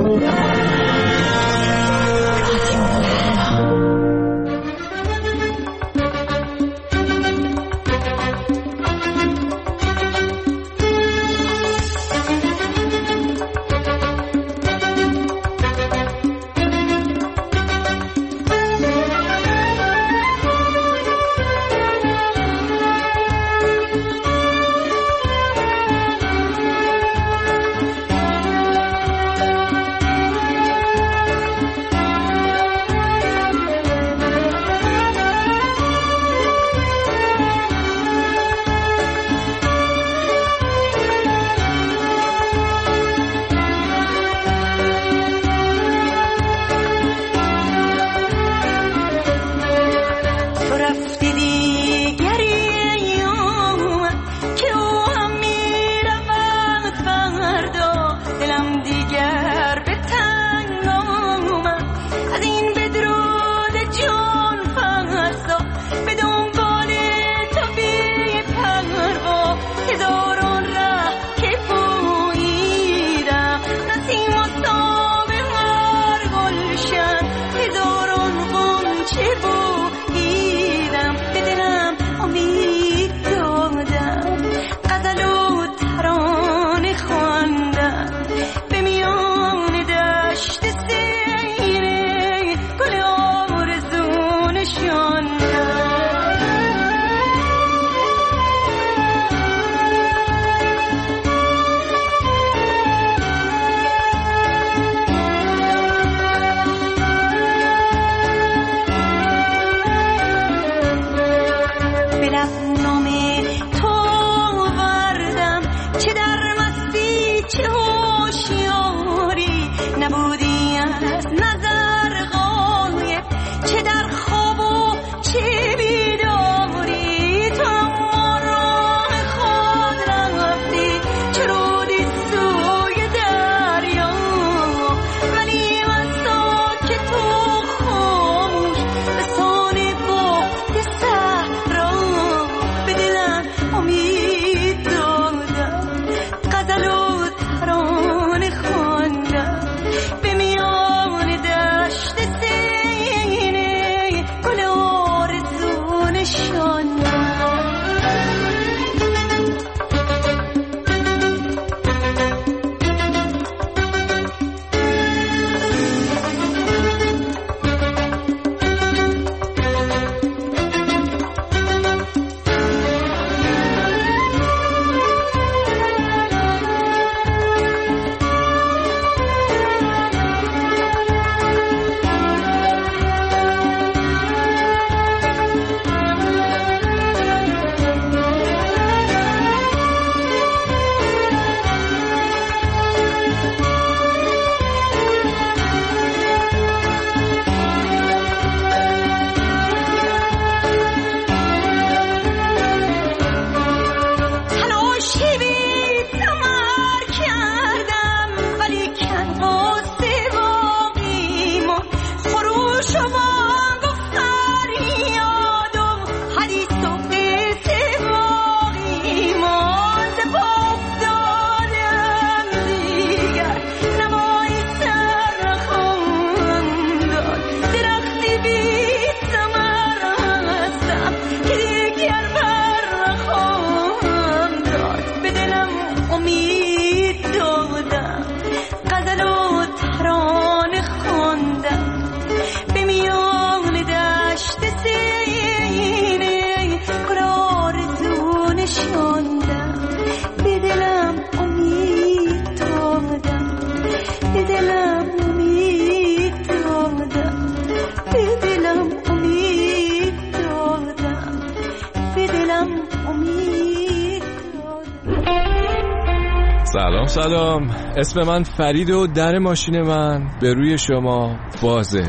سلام، اسم من فرید و در ماشین من به روی شما بازه.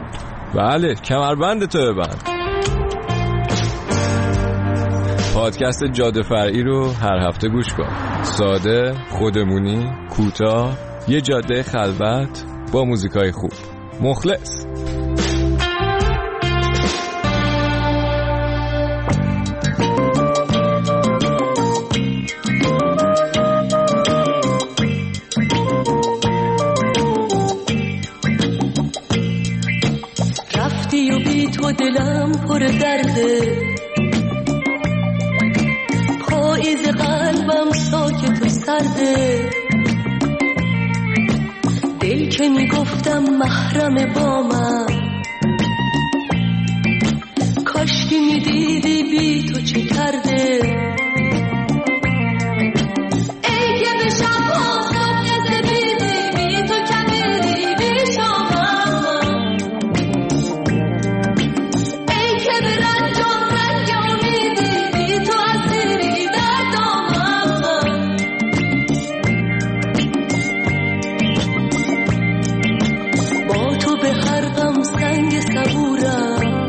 بله، کمربند تو ببند. پادکست جاده فرعی رو هر هفته گوش کن. ساده، خودمونی، کوتاه، یه جاده خلوت با موزیکای خوب. مخلص. دلم پر درده، پاییز قلبم ساکت و سرده. دل که میگفتم محرم با من، کاشکی میدیدی بی تو چه کرده. ای که به شب آسان نزدیدی بی تو کمیدی بی شامم، ای که به رنجام رنگ امیدی بی تو اسیری در دامم. با تو به هر غم سنگ صبورم،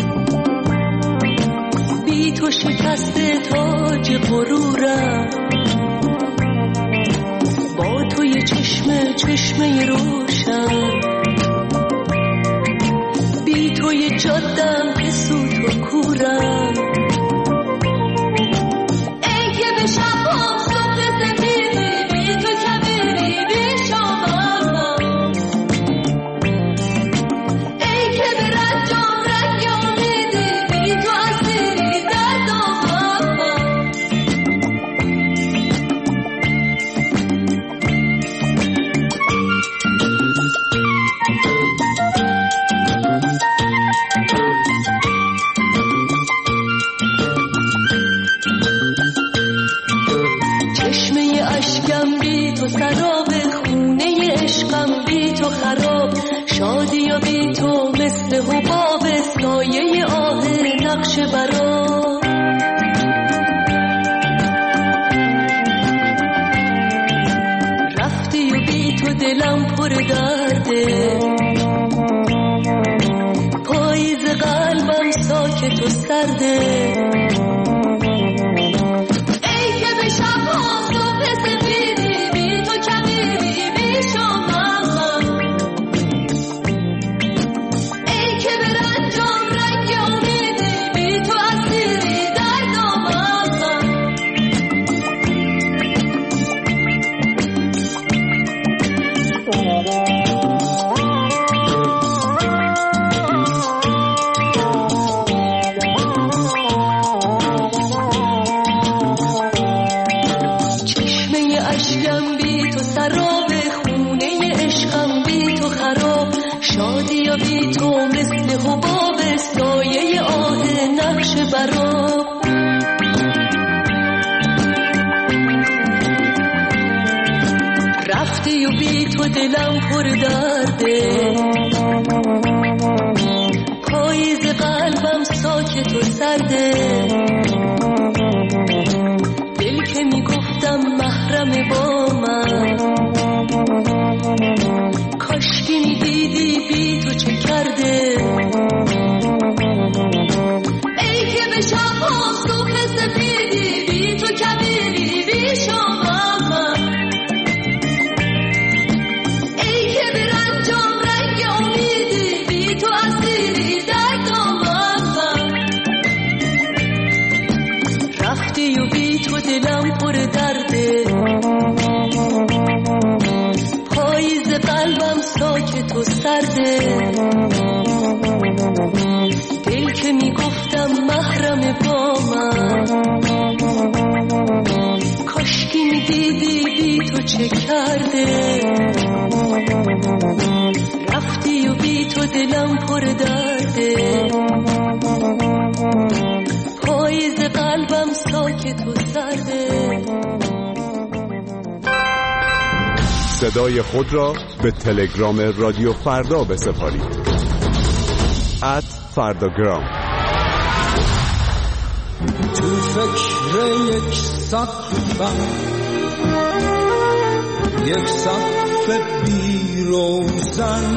بی تو شکست تاج غرورم. با تو یه چشمه روشن، بی تو یه جادم که سوت و کورم. ای که به شب صبح سفیدی بی تو کبیری بی شامم، ای که به رنجام رنگ امیدی بی تو اسیری در دامم. چشمه اشکم بی تو سراب، خونه عشقم بی تو خراب. شادی و بی تو مثل حباب، سایه آه نقش برا. رفتی و بی تو دلم پر درده، پاییز قلبم ساکت و سرده. ای که به شب صبح سفیدی بی تو کمیدی بی شامم، ای که به رنجام رنگ امیدی بی تو اسیری در دامم. اشکم بی تو سراب، خونه عشقم بی تو خراب. شادی و بی تو مثل حباب، سایه آه نقش برا. رفتی و بی تو دلم پر درده، پاییز قلبم ساکت و سرده. دل که میگفتم محرم با من، کاشکی میدیدی بی تو چه کرده. ای که به شب صبح سفیدی بی تو کبیری بی شامم، ای که به رنجام رنگ امیدی بی تو اسیری در دامم. رفتی و بی تو دلم پر درده، پاییز قلبم ساکت و سرده. دل که میگفتم محرم با من، کاشکی میدیدی بی تو چه کرده. رفتی و بی تو دلم پر درده، پاییز قلبم ساکت و سرده. صدای خود را به تلگرام رادیو فردا بسپارید. @فرداگرام. تو فکر یک سقفم، یک سقف بی روزن،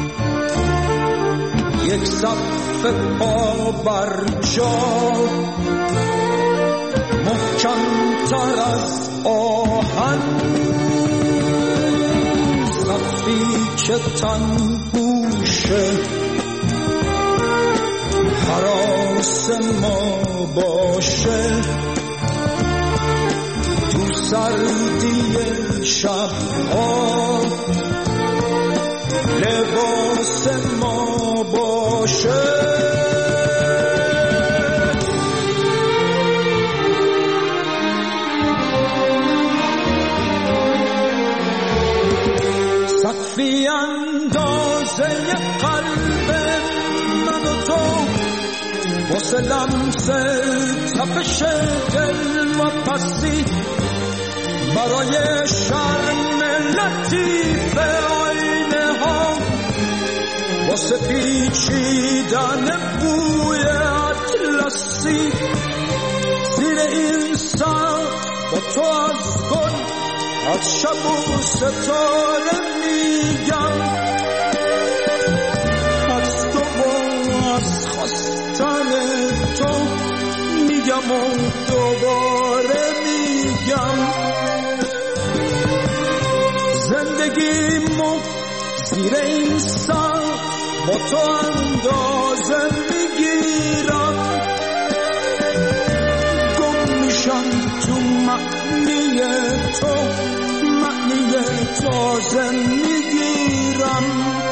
یک سقف پا بر جا، محکم تر از آهن. سقفی که تنگوشه حراس ما باشه، تو سردی شبها لباس ما باشه. سقفی اندازه قلب من و تو واسه لمس تپش دل و پسی برای شرم لطیف آینه ها واسه پیچیدن بوی اطلسی زیر این سقف با تو از گل از شب و ستاره میگم از تو و از خواستن تو میگم و دوباره میگم زندگیمو زیر این سقف با تو اندازه میگیرم گم میشم تو معنی تازه میگیرم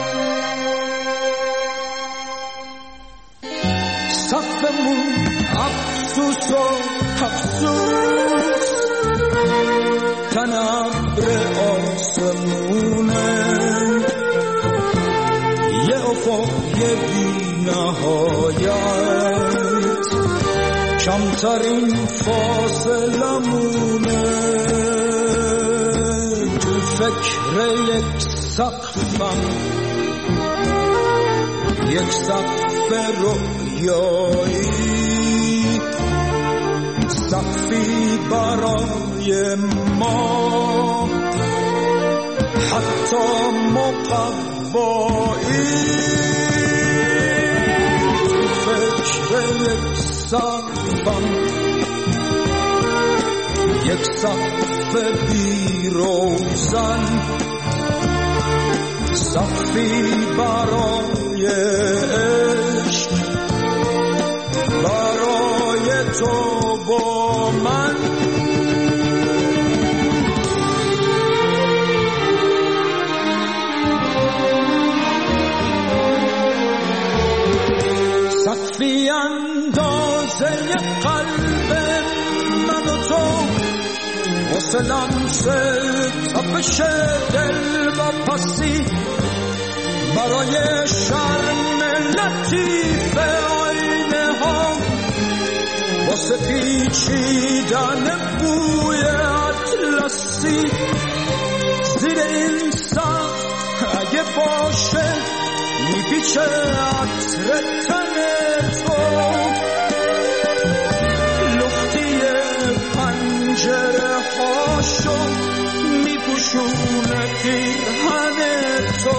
سقفمون افسوس و افسوس تن ابر آسمونه یه افق یه بی نهایت کمترین فاصلمونه تو فکر یک سقفم یک سقف رویایی سقفی برای ما حتی مقوایی تو فکر یک سقفم یک سقف بی روزن سقفی برای عشق برای تو با من سقفی اندازه قلب من و تو واسه لمس تپش دل و پسی برای شرم لطیف آینه ها واسه پیچیدن بوی اطلسی زیر این سقف اگه باشه میپیچه عطر تن تو لختی پنجره هاشو میپوشونه پیرهن تو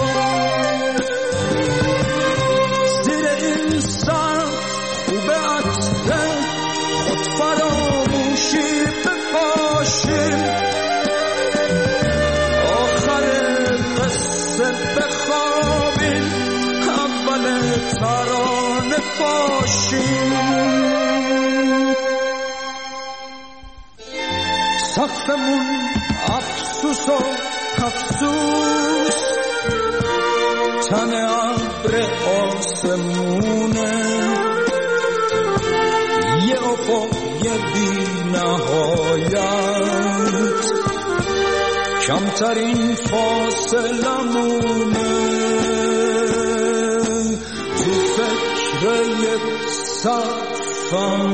زیر این سقف خوبه عطر خود فراموشی بپاشیم آخر قصه بخوابیم اول ترانه باشیم سقفمون افسوس و افسوس تن ابر آسمونه یه افق یه بی نهایت کمترین فاصلمونه تو فکر یک سقفم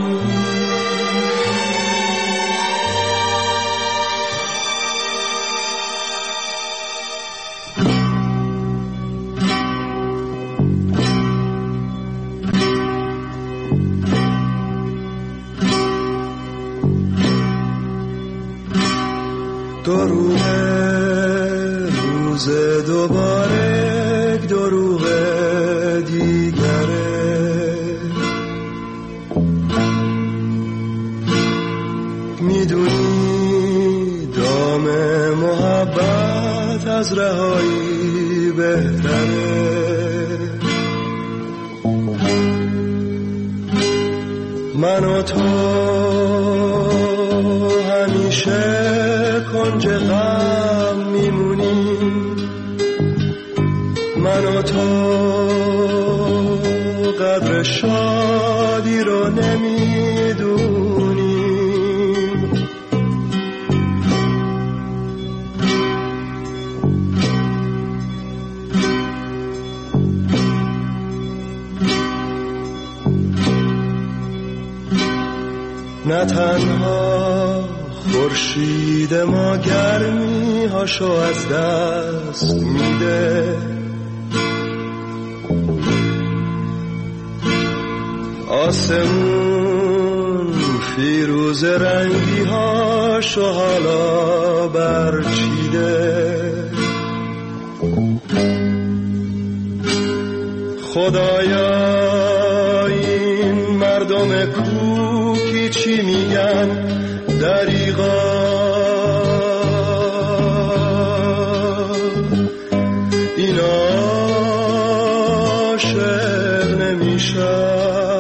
دروغ روز دوباره دروغ دیگره میدونی دام محبت از رهایی بهتره من و تو همیشه کنج غم میمونیم من و تو قدر شادی رو نمیدونیم نه تنها خورشید ما گرمی هاشو از دست میده، آسمون فیروز رنگی هاشو حالا برچیده. خدایا این مردم کوکی چی میگن دریغا، اینا عاشق نمیشن.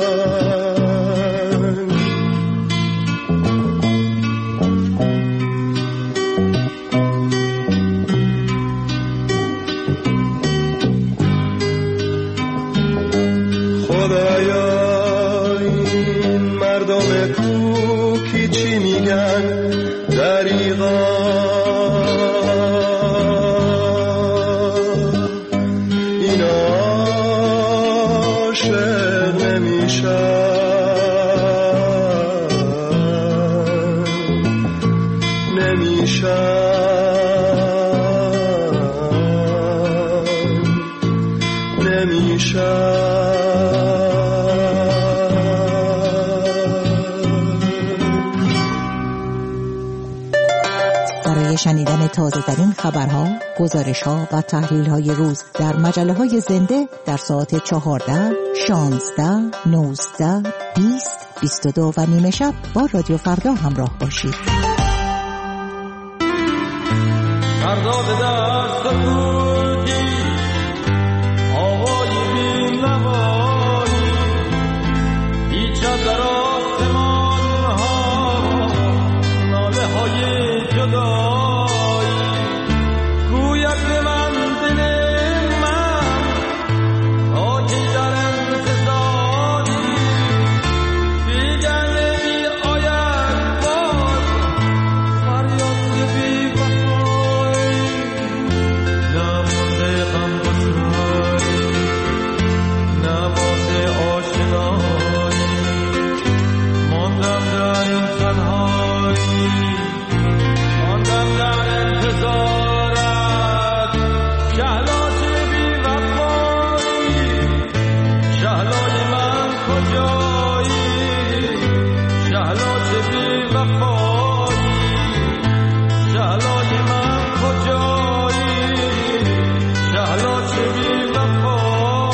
برای شنیدن تازه‌ترین خبرها، گزارش‌ها و تحلیل‌های روز در مجله‌های زنده در ساعت 14، 16، 19، 20، 22 و نیمه شب با رادیو فردا همراه باشید. فردا به دست بودی آوای بی نوایی، هیچ در آسمان ها ناله های جدایی، گوید به من دل من آتی در انتظاری، دیگر نمی آید باز فریاد بی وفایی، نمونده غم بسایی نباز آشنایی، ماندم در این تنهایی، ماندم در انتظارت، شهلا چه بی وفایی، شهلای من کجایی، شهلا چه بی وفایی، شهلای من کجایی، شهلا چه بی وفایی.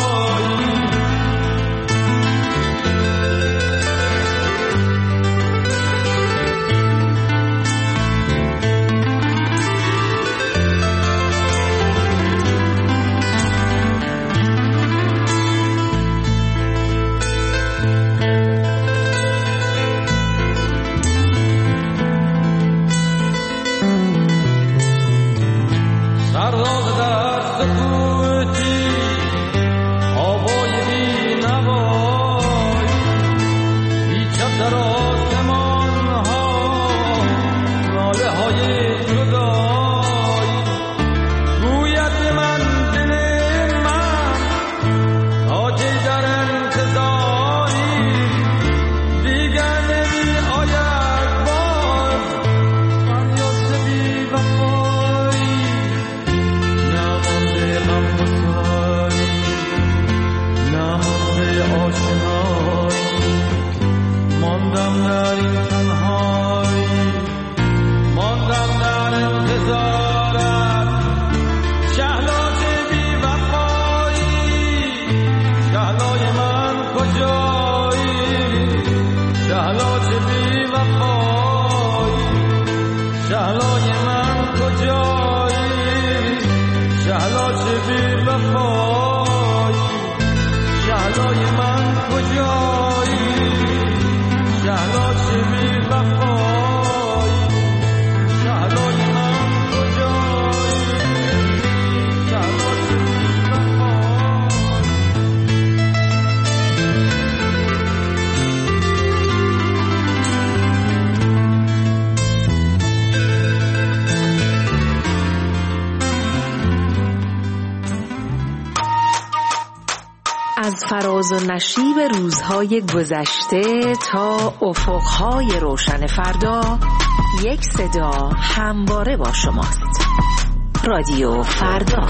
سرداد در سکوتی آوای بی نوایی، هیچ در آسمان ها ناله های جدایی، گوید به من دل من تاجی در انتظاری، دیگر نمی آید باز فریاد بی وفایی، نمانده غم بسایی نمانده آشنایی، ماندم در این تنهایی، ماندم در انتظارت، شهلا چه بی وفایی، شهلای من کجایی، شهلا چه بی وفایی، شهلای من کجایی، شهلا چه بی وفایی، شهلای من کجایی، شهلا چه بی وفایی، شهلای من کجایی، شهلا چه بی وفایی. از فراز و نشیب روزهای گذشته تا افقهای روشن فردا، یک صدا همواره با شماست. رادیو فردا.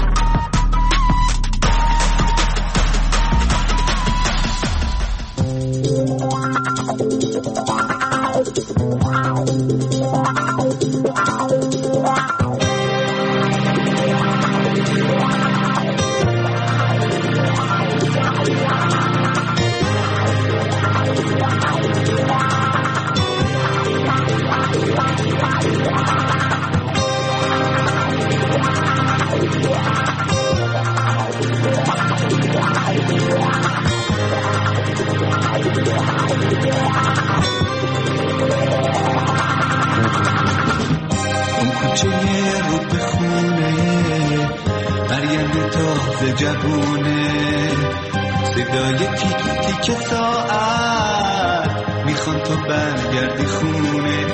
جوونه صدای تیک تیک ساعت میخوان تو برگردی خونه.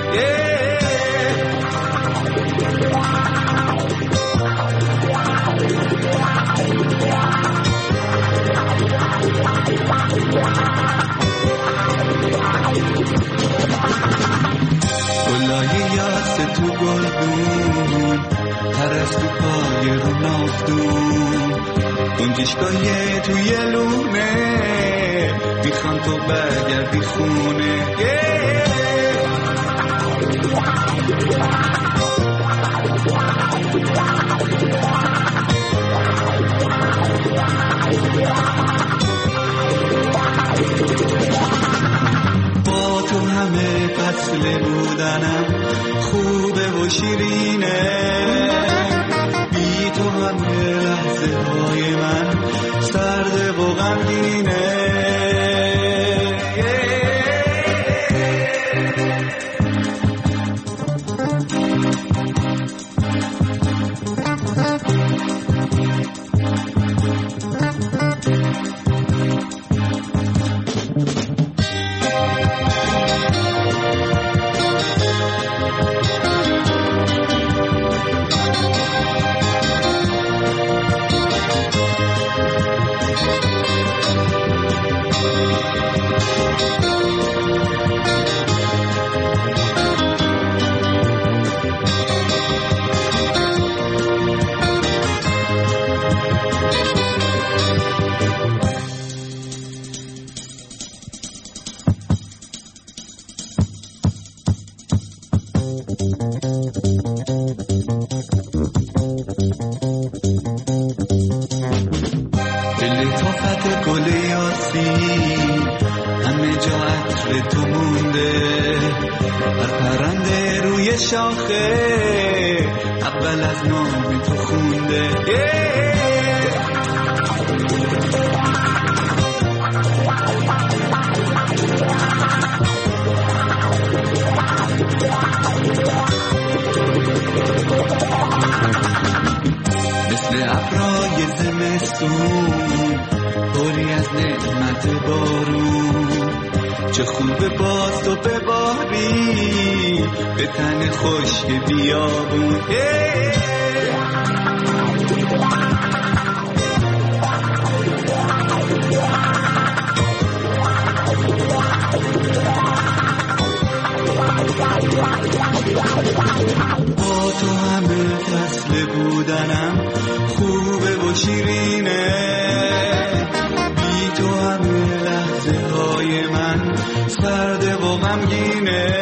گلای یاس تو گلدون پرست تو پای رو نافتون گنجشگاه توی لونه میخوان تو برگردی خونه. با تو همه فصل بودنم خوبه و شیرینه، بی تو همه لحظه های من سرده و غمگینه. اول از نام تو خونده. مثل ابرای زمستون پری از نعمت بارون، چه خوبه باز تو بباری به تن خشک بیابون. با تو همه فصل بودنم خوبه و شیرینه، بی تو همه لحظه های من سرده و غمگینه.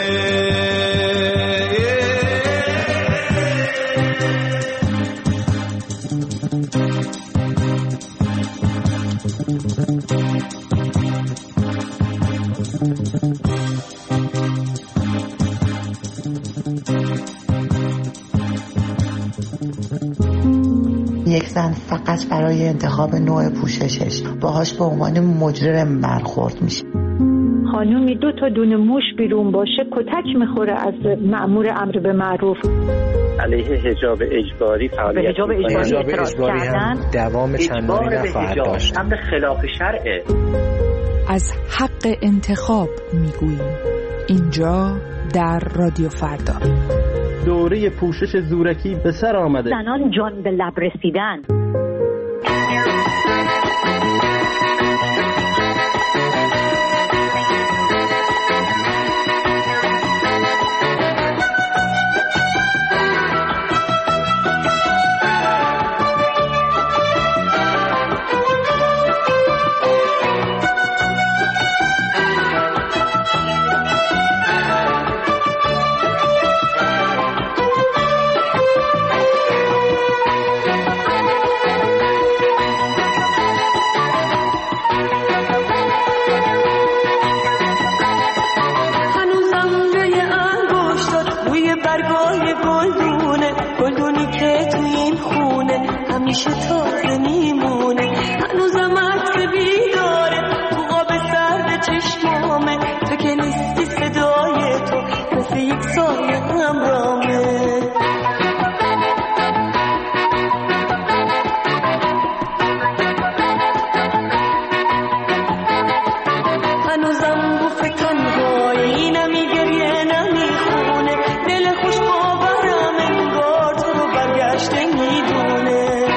یک زن فقط برای انتخاب نوع پوششش باهاش به عنوان مجرم برخورد میشه. خانومی 2 تا دونه موش بیرون باشه کتک میخوره از مأمور امر به معروف. علیه حجاب اجباری فعالیت حجاب اجباری هم دوام چندانی نخواهد داشت. امر خلاف شرعه. از حق انتخاب میگوییم اینجا در رادیو فردا. دوره پوشش زورکی به سر آمده. زنان جان به لب رسیدن. تازه میمونه، هنوزم عطر بیداره تو قاب سرد چشمامه، تو که نیستی صدای تو مثل یک سایه همرامه. هنوزم بوف تنهایی نمیگریه نمیخونه، دل خوش باورم انگار تو رو برگشته میدونه.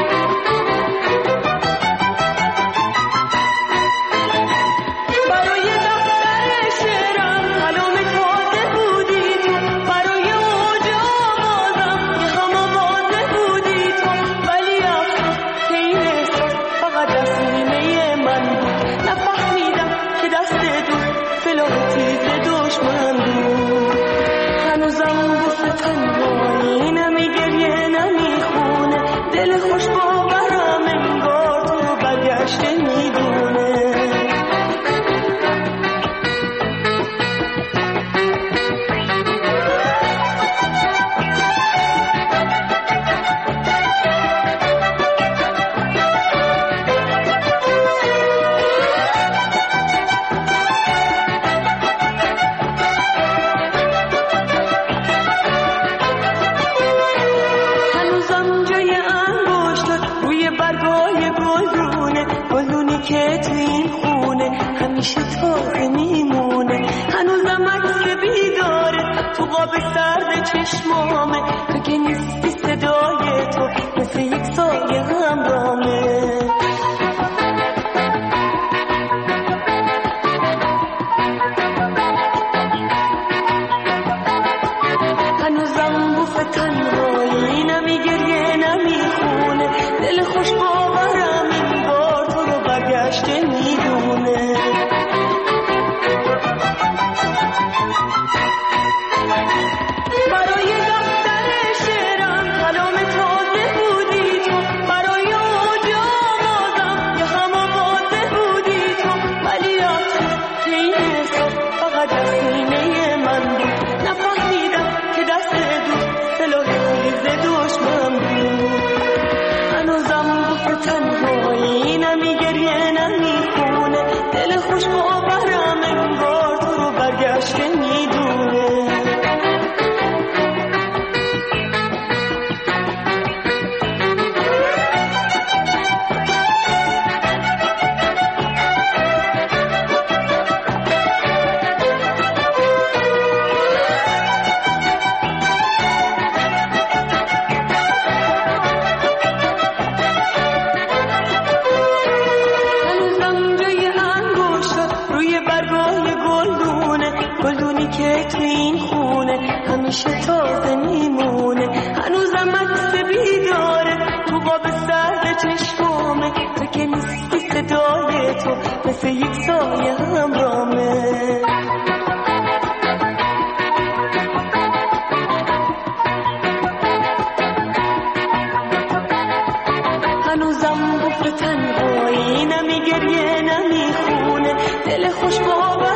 برای دفتر شعرم کلام تازه بودی تو، برای اوج آوازم یه هم آوازه بودی تو، ولی افسوس که این احساس فقط دست نیمه من بود. نفهمیدم که دست دوست سلاح تیز دشمن بود. هنوزم بوف تنهایی نمیگریه نمیخونه، دل خوش باورم انگار تو رو برگشته میدونه. هنوزم جای انگشتات روی برگای گلدونه، گلدونی که تو این خونه همیشه تازه میمونه. هنوزم عکس بیداره تو قاب سرد چشمامه، تو که نیستی صدای تو مثل یک سایه همرامه. هنوزم بوف تنهایی نمیگریه نمیخونه، دل خوش باورم انگار تو رو برگشته میدونه. برای دفتر شعرم کلام تازه بودی تو، برای اوج آوازم یه هم آوازه بودی تو، ولی افسوس که این احساس فقط دست نیمه من بود. نفهمیدم که دست دوست سلاح تیز دشمن بود. هنوزم بوف تنهایی نمیگریه نمیخونه، دل خوش باورم انگار تو رو برگشته میدونه. هنوزم جای انگشتات روی برگای گلدونه، گلدونی که تو این خونه همیشه تازه میمونه. هنوزم عکس بیداره تو قاب سرد چشمامه، تو که نیستی صدای تو مثل یک سایه همرامه. هنوزم بوف تنهایی نمیگریه نمیخونه، دل خوش باور